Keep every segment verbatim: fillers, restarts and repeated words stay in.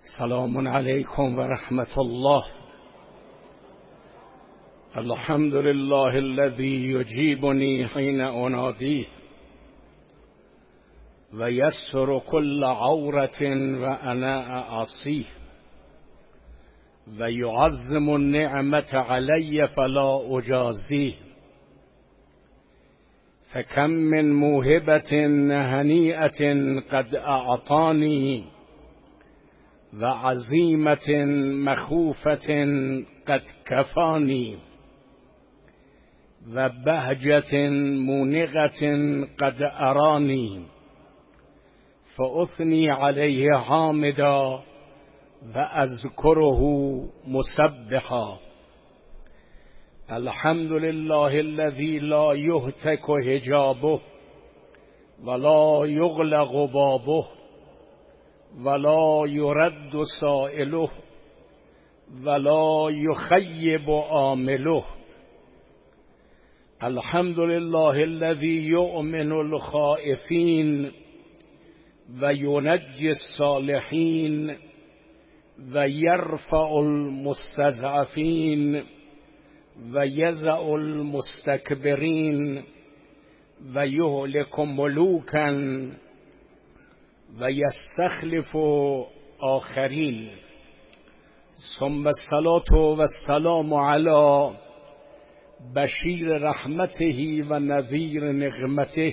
سلام علیکم و رحمت الله. الحمد لله الذي يجيبني حين اناديه و یستر كل عورة و انا اعصيه و يعظم النعمة علي فلا اجازيه فكم من موهبة هنيئة قد اعطاني و عزیمت مخوفت قد کفانی و بهجت مونغت قد ارانی فاثنی علیه حامدا و اذکره مسبحا. الحمد لله الذي لا يهتك حجابه ولا يغلق بابه ولا يرد سائله ولا يخيب عامله. الحمد لله الذي يؤمن الخائفين وينجي الصالحين ويرفع المستضعفين ويزع المستكبرين ويهلك ملوكا و یستخلف آخرین. ثم الصلاة و السلام علی بشیر رحمته و نذیر نقمته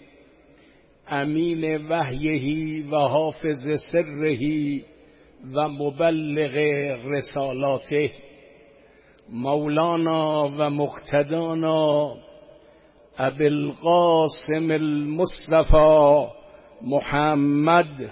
امین وحیه و حافظ سره و مبلغ رسالاته مولانا و مقتدانا ابی القاسم المصطفى محمد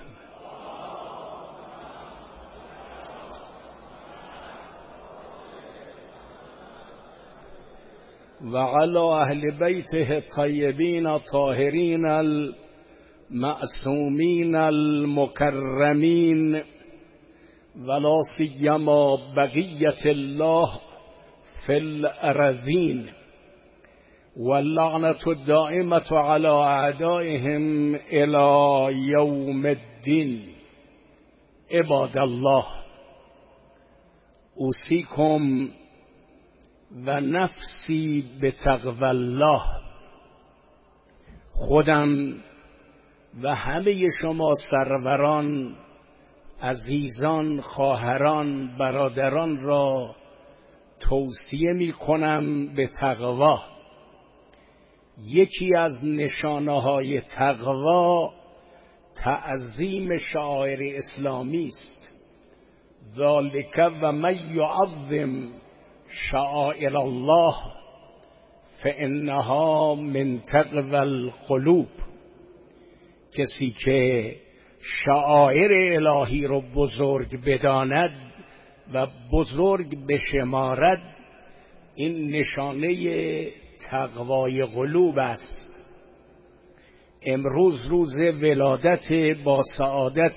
و علی اهل بیته الطیبین الطاهرین المعصومین المکرمین ولا سیما بقیة الله فی الارضین واللعنة الدائمة على أعدائهم إلى يوم الدين. عباد الله، أوصيكم و نفسی بتقوی الله. خودم و همه شما سروران، عزیزان، خواهران، برادران را توصیه می کنم به تقوی. یکی از نشانه های تقوی تعظیم شعائر اسلامی است. ذالک و من یعظم شعائر الله فانها من تقوی القلوب. کسی که شعائر الهی رو بزرگ بداند و بزرگ بشمارد، این نشانه تقوای قلوب است. امروز روز ولادت با سعادت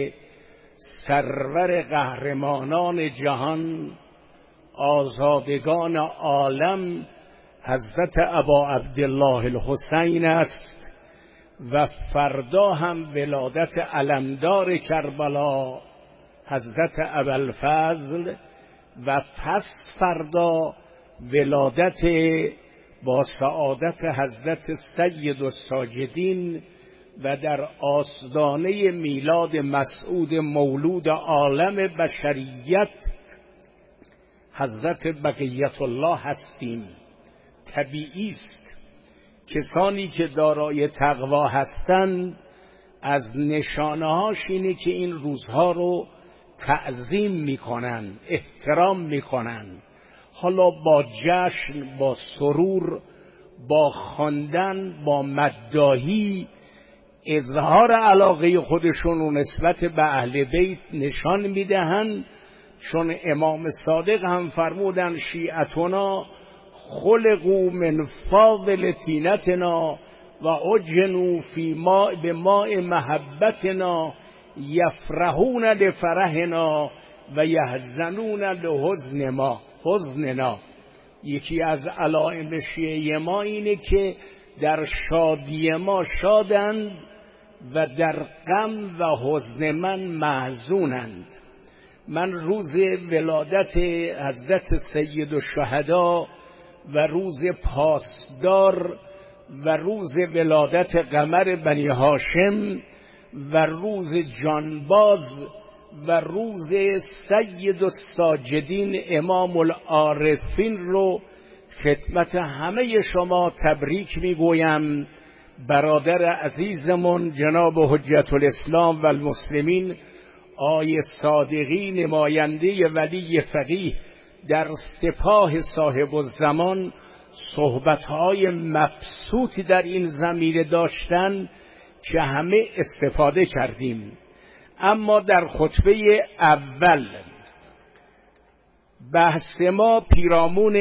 سرور قهرمانان جهان، آزادگان عالم، حضرت ابا عبدالله الحسین است و فردا هم ولادت علمدار کربلا حضرت ابوالفضل و پس فردا ولادت با سعادت حضرت سید الساجدین و در آستانه میلاد مسعود مولود عالم بشریت حضرت بقیت الله هستیم. طبیعی است کسانی که دارای تقوا هستند از نشانه‌هاش اینه که این روزها رو تعظیم میکنن، احترام میکنن. حالا با جشن، با سرور، با خواندن، با مداحی اظهار علاقه خودشون و نسبت به اهل بیت نشان میدهند، چون امام صادق هم فرمودن شیعتنا خلقوا من فاضل طینتنا و عجنوا فی ماء بماء محبتنا یفرحون لفرحنا و یحزنون لحزن ما حزننا. یکی از علائم شیعه ما اینه که در شادی ما شادند و در غم و حزن من محزونند. من روز ولادت حضرت سید الشهدا و روز پاسدار و روز ولادت قمر بنی هاشم و روز جانباز و روز سید الساجدین امام العارفین رو خدمت همه شما تبریک میگویم. برادر عزیزمون جناب حجت الاسلام و المسلمین آقای صادقی، نماینده ولی فقیه در سپاه صاحب الزمان، صحبت‌های مبسوطی در این زمینه داشتن که همه استفاده کردیم. اما در خطبه اول بحث ما پیرامون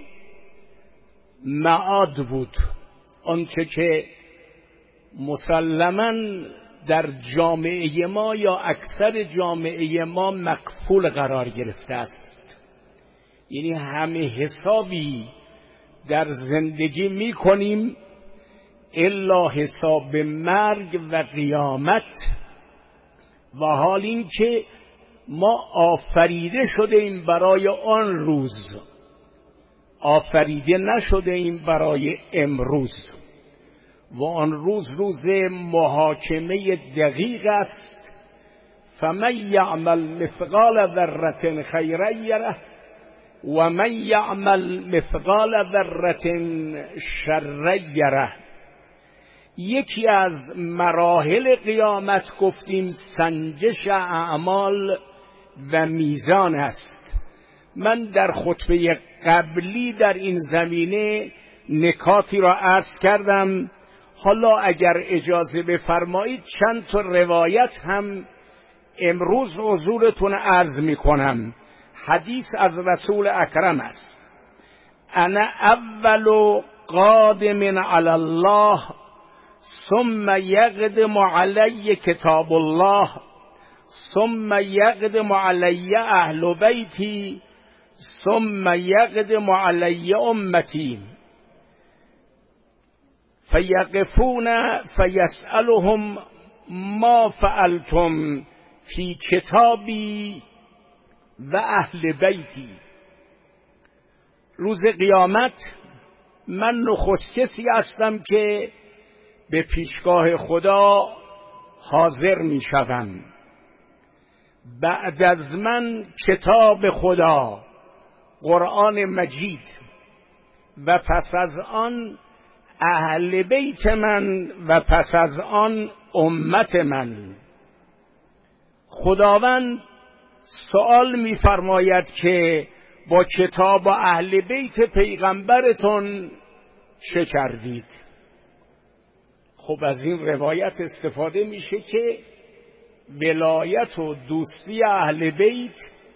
معاد بود، آنچه که مسلماً در جامعه ما یا اکثر جامعه ما مقفول قرار گرفته است. یعنی همه حسابی در زندگی می کنیم الا حساب مرگ و قیامت، و حال این که ما آفریده شده ایم برای آن روز، آفریده نشده ایم برای امروز، و آن روز روز محاکمه دقیق است. فمن یعمل مثقال ذره خیرا یره و من یعمل مثقال ذره شرا یره. یکی از مراحل قیامت گفتیم سنجش اعمال و میزان است. من در خطبه قبلی در این زمینه نکاتی را عرض کردم. حالا اگر اجازه بفرمایید چند تا روایت هم امروز حضورتون عرض می کنم. حدیث از رسول اکرم است: انا اول قادم علی الله ثم یقدم علی کتاب الله ثم یقدم علی اهل بیتی ثم یقدم علی امتی فیقفون فیسألهم ما فعلتم فی کتابی و اهل بیتی. روز قیامت من نخست کسی هستم که به پیشگاه خدا حاضر می شوم. بعد از من کتاب خدا قرآن مجید و پس از آن اهل بیت من و پس از آن امت من. خداوند سوال می‌فرماید که با کتاب و اهل بیت پیغمبرتون چه کردید؟ خب از این روایت استفاده میشه که ولایت و دوستی اهل بیت،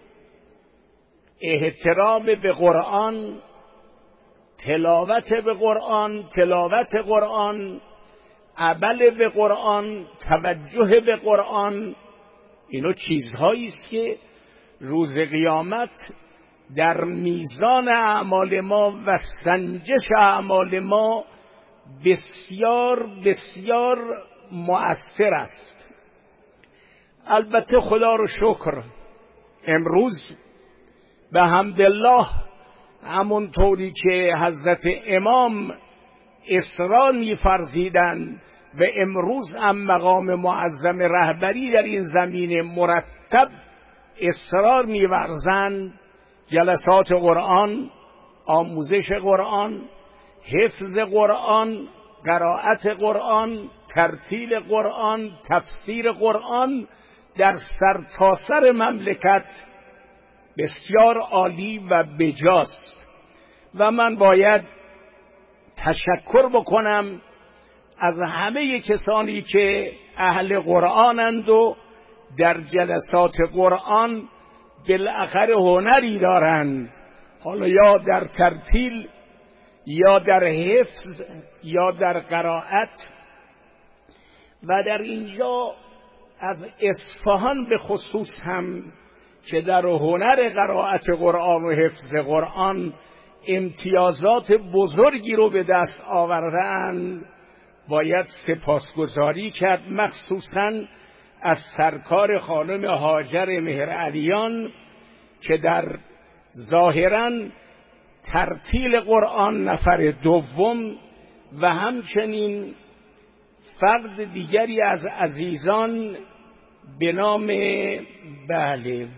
احترام به قرآن، تلاوت به قرآن، تلاوت قرآن، عمل به قرآن، توجه به قرآن، اینو چیزهایی است که روز قیامت در میزان اعمال ما و سنجش اعمال ما بسیار بسیار مؤثر است. البته خدا رو شکر امروز به حمدالله همونطوری که حضرت امام اصرار می‌فرزیدند و امروز هم مقام معظم رهبری در این زمینه مرتب اصرار می‌ورزند، جلسات قرآن، آموزش قرآن، حفظ قرآن، قرائت قرآن، ترتیل قرآن، تفسیر قرآن در سرتاسر مملکت بسیار عالی و بجاست. و من باید تشکر بکنم از همه کسانی که اهل قرآنند و در جلسات قرآن بالاخره هنری دارند، حالا یا در ترتیل یا در حفظ یا در قرائت. و در اینجا از اصفهان به خصوص هم که در هنر قرائت قرآن و حفظ قرآن امتیازات بزرگی رو به دست آوردند باید سپاسگزاری کرد، مخصوصاً از سرکار خانم هاجر مهرعلیان که در ظاهراً ترتیل قرآن نفر دوم و همچنین فرد دیگری از عزیزان به نام بله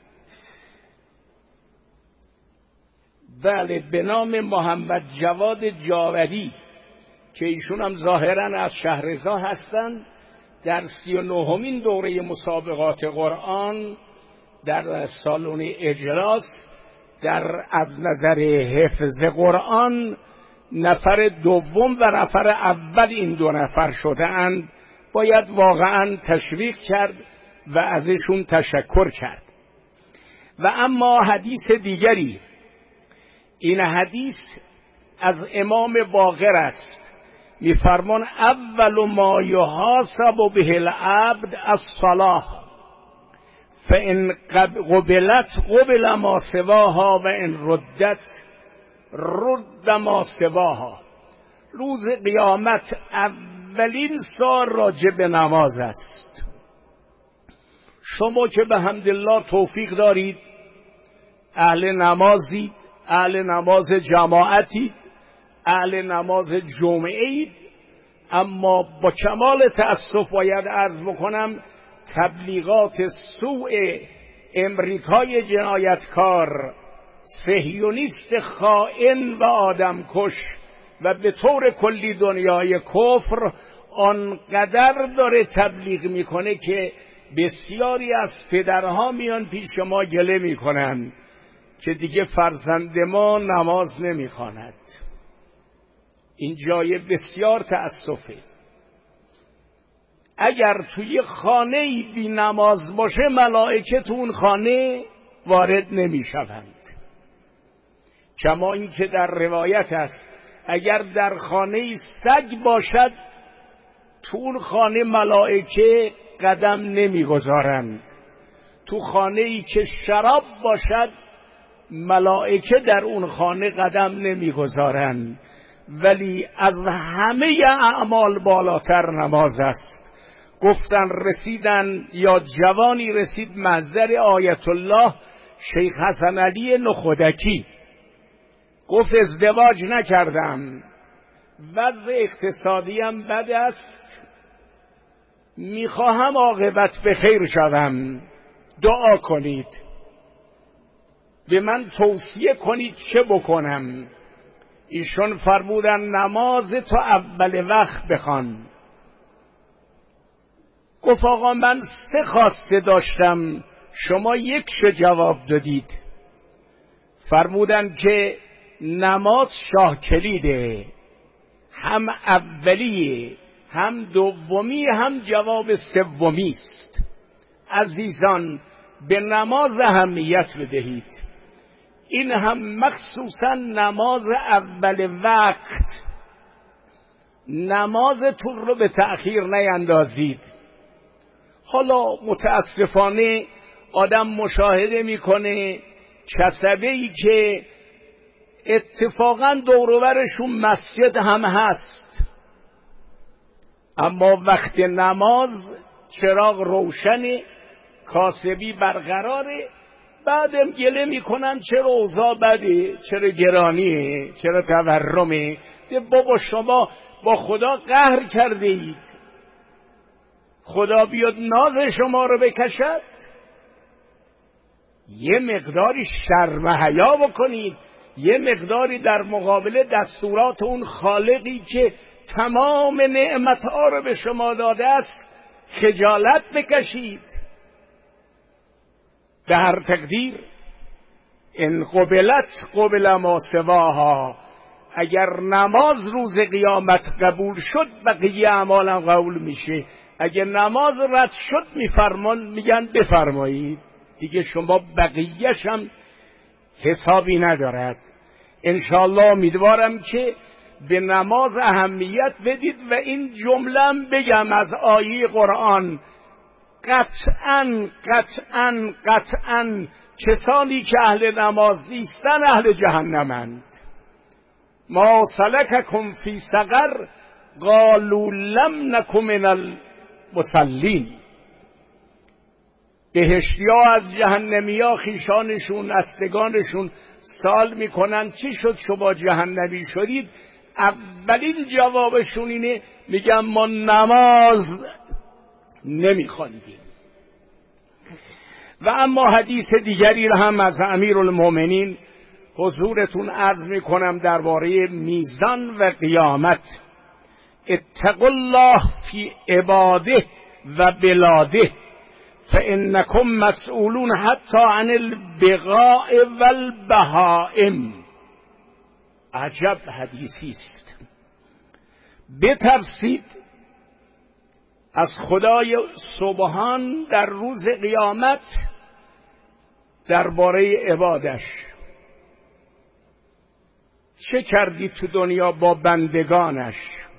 بله به نام محمد جواد جاوری که ایشون هم ظاهراً از شهرضا هستند، در سی و نهمین دوره مسابقات قرآن در سالن اجلاس در از نظر حفظ قرآن نفر دوم و نفر اول این دو نفر شده اند. باید واقعا تشویق کرد و ازشون تشکر کرد. و اما حدیث دیگری، این حدیث از امام باقر است، میفرمان اول ما یحاسب به العبد الصلاة فان قبلت قبل ما سواها و ان ردت رد ما سواها. روز قیامت اولین سال راجع به نماز است. شما که به حمدالله توفیق دارید، اهل نمازید، اهل نماز جماعتید، اهل نماز جمعهید، اما با کمال تأسف باید عرض بکنم تبلیغات سوء امریکای جنایتکار، صهیونیست خائن و آدمکش و به طور کلی دنیای کفر آنقدر داره تبلیغ میکنه که بسیاری از پدرها میان پیش ما گله میکنن که دیگه فرزند ما نماز نمیخواند. این جای بسیار تأسفه. اگر توی خانه بی نماز باشه ملائکه تو اون خانه وارد نمی شوند. کما این که در روایت است اگر در خانه سگ باشد تو اون خانه ملائکه قدم نمی گذارند. تو خانه ای که شراب باشد ملائکه در اون خانه قدم نمی گذارند. ولی از همه اعمال بالاتر نماز است. گفتن رسیدن یا جوانی رسید محضر آیت الله شیخ حسن علی نخودکی، گفت ازدواج نکردم، وضع اقتصادیم بد است، میخواهم عاقبت به خیر شوم، دعا کنید، به من توصیه کنید چه بکنم. ایشون فرمودن نماز تو اول وقت بخوان. گفت آقا من سه خواسته داشتم، شما یکشو جواب دادید. فرمودن که نماز شاه کلیده، هم اولیه هم دومی هم جواب سومی است. عزیزان به نماز اهمیت بدهید. این هم مخصوصا نماز اول وقت. نمازتون رو به تأخیر نیندازید. حالا متاسفانه آدم مشاهده میکنه کسبه‌ای که اتفاقا دور و برشون مسجد هم هست، اما وقت نماز چراغ روشنه، کاسبی برقراره، بعدم گله میکنن چرا اوضاع بده، چرا گرانیه، چرا تورمه. بابا شما با خدا قهر کرده اید، خدا بیاد ناز شما رو بکشد؟ یه مقداری شرم و حیا بکنید، یه مقداری در مقابل دستورات اون خالقی که تمام نعمتها رو به شما داده است خجالت بکشید. به هر تقدیر ان قبلت قبل ما سواها، اگر نماز روز قیامت قبول شد بقیه اعمالم قبول میشه. اگر نماز رد شد میفرمان میگن بفرمایید دیگه، شما بقیه‌ش هم حسابی ندارد. انشاءالله امیدوارم که به نماز اهمیت بدید و این جمله بگم از آیه قرآن: قطعاً قطعاً قطعاً کسانی که اهل نماز نیستن اهل جهنمند. ما سلککم فی سقر قالوا لم نک من المصلین. بهشتی‌ها از جهنمی‌ها خیشانشون استگانشون سوال میکنن چی شد شما جهنمی شدید؟ اولین جوابشون اینه، میگن ما نماز نمیخواندیم. و اما حدیث دیگری را هم از امیرالمومنین حضورتون عرض میکنم درباره میزان و قیامت. اتقوا الله فی عباده و بلاده فانکم مسئولون حتی عن البقاء و البهائم. عجب حدیثی است. بترسید از خدای سبحان در روز قیامت درباره عبادش. چه کردی تو دنیا با بندگانش؟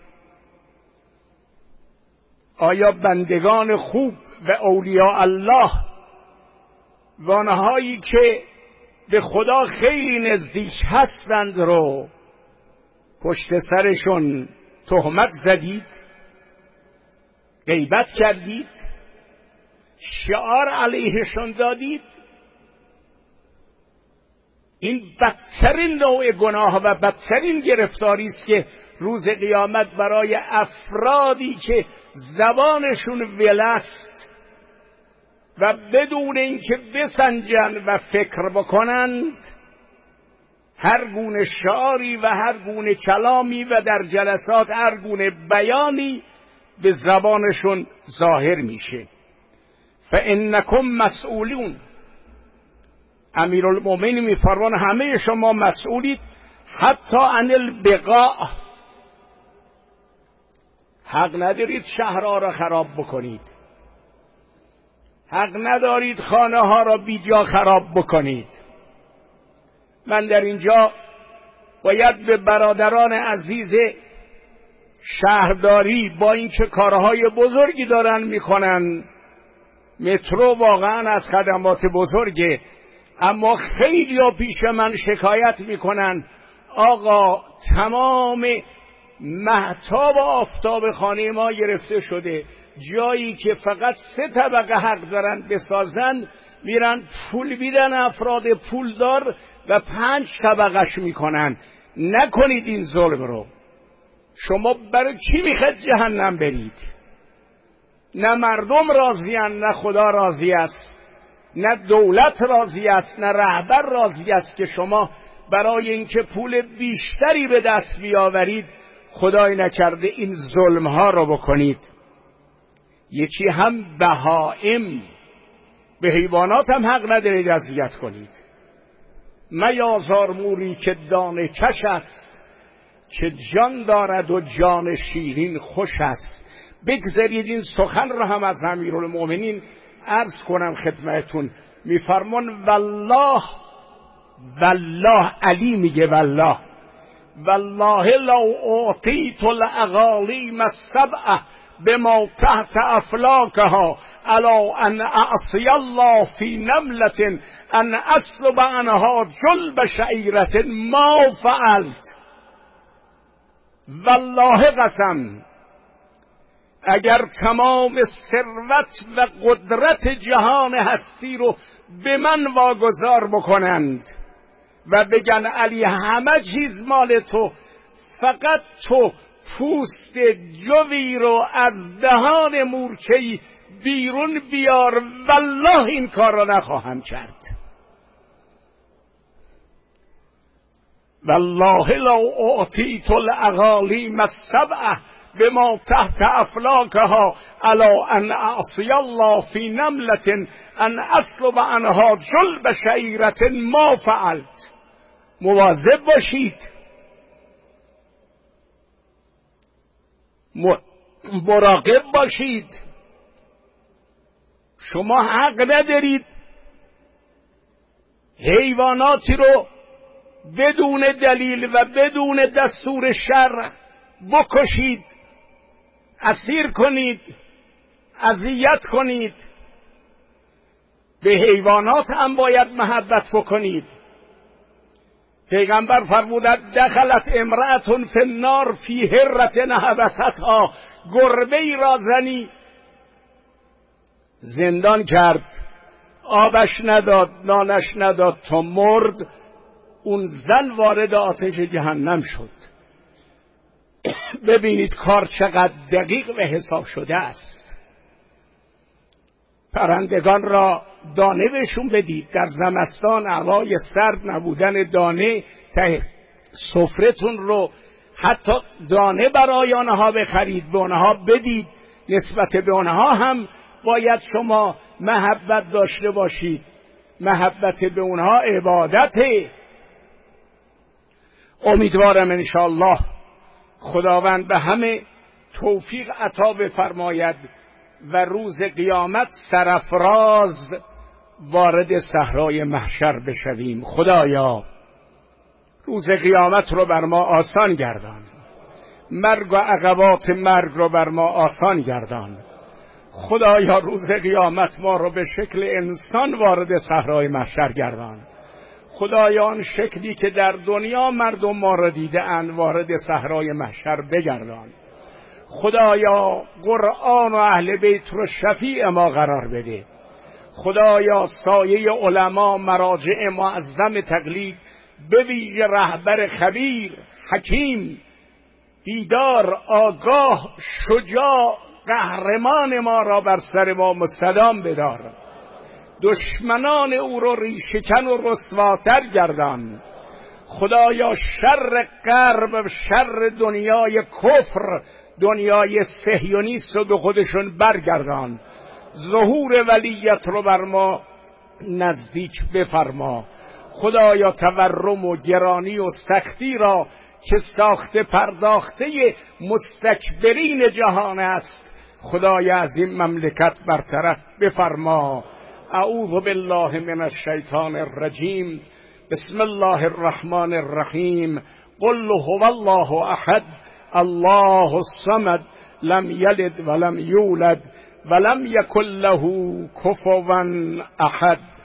آیا بندگان خوب و اولیاء الله و آنهایی که به خدا خیلی نزدیک هستند رو پشت سرشون تهمت زدید، غیبت کردید، شعار علیهشون دادید؟ این بدترین نوع گناه و بدترین گرفتاری است که روز قیامت برای افرادی که زبانشون ولست و بدون اینکه بسنجن و فکر بکنند هر گونه شعاری و هر گونه کلامی و در جلسات هر گونه بیانی به زبانشون ظاهر میشه. فانکم مسئولون. امیرالمومنین میفرمان همه شما مسئولید حتی عن البقاء. حق ندارید شهرها را خراب بکنید، حق ندارید خانه ها را بیجا خراب بکنید. من در اینجا باید به برادران عزیز شهرداری با اینکه کارهای بزرگی دارن میکنن، مترو واقعا از خدمات بزرگه، اما خیلی ها پیش من شکایت میکنن آقا تمام مهتاب و آفتاب خانه ما گرفته شده، جایی که فقط سه طبقه حق دارن بسازن میرن پول بیدن افراد پولدار و پنج طبقهش میکنن. نکنید این ظلم رو. شما برای چی میخواید جهنم برید؟ نه مردم راضیان، نه خدا راضی است، نه دولت راضی است، نه رهبر راضی است که شما برای اینکه پول بیشتری به دست بیاورید خدای نکرده این ظلم ها رو بکنید. یکی هم بهائم، به حیوانات هم حق ندارید اذیت کنید. میازار موری که دانه کش است، که جان دارد و جان شیرین خوش است. بگذارید این سخن را هم از امیرالمومنین عرض کنم خدمتون. میفرمان والله، والله علی میگه والله والله لو اعطیت الاغالیم السبعه بما تحت افلاکها الا ان اعصی الله فی نملة ان اسلب عنها جلب شعیرة ما فعلت. والله قسم، اگر تمام ثروت و قدرت جهان هستی رو به من واگذار بکنند و بگن علی همه چیز مال تو، فقط تو پوست جوی رو از دهان مورچه‌ای بیرون بیار، والله این کار را نخواهم کرد. والله لو اعطیت الاغالیم السبعه بما تحت افلاکها الا ان اعصی الله فی نملة ان اسلب عنها جلب شعیرة ما فعلت. مواظب باشید، مراقب باشید. شما حق ندارید حیواناتی رو بدون دلیل و بدون دستور شرع بکشید، اسیر کنید، اذیت کنید. به حیوانات هم باید محبت بکنید. پیغمبر فرمودند دخلت امرأة فی النار فی هرة حبستها. گربه ای را زنی زندان کرد آبش نداد، نانش نداد تا مرد. اون زن وارد آتش جهنم شد. ببینید کار چقدر دقیق و حساب شده است. پرندگان را دانه بهشون بدید. در زمستان هوای سرد نبودن دانه ته سفرتون رو حتی دانه برای آنها بخرید، به آنها بدید. نسبت به آنها هم باید شما محبت داشته باشید. محبت به اونها عبادته. امیدوارم انشاءالله خداوند به همه توفیق عطا بفرماید و روز قیامت سرافراز وارد صحرای محشر بشویم. خدایا روز قیامت رو بر ما آسان گردان، مرگ و عقبات مرگ رو بر ما آسان گردان. خدایا روز قیامت ما رو به شکل انسان وارد صحرای محشر گردان. خدایا آن شکلی که در دنیا مردم ما را دیده اند وارد صحرای محشر بگردان. خدایا قرآن و اهل بیت رو شفیع ما قرار بده. خدایا سایه علما، مراجع معظم تقلید، به ویژه رهبر خبیر، حکیم، بیدار، آگاه، شجاع، قهرمان ما را بر سر ما مستدام بدار. دشمنان او رو ریشه‌کن و رسواتر گردان. خدایا شر غرب، شر دنیای کفر، دنیای صهیونیست رو به خودشون برگردان. ظهور ولیت رو بر ما نزدیک بفرما. خدایا تورم و گرانی و سختی را که ساخته پرداخته مستکبرین جهان است، خدای از این مملکت برطرف بفرما. اعوذ بالله من الشیطان الرجیم. بسم الله الرحمن الرحیم. قل هو الله احد الله الصمد لم یلد ولم یولد ولم یکن له کفوا احد.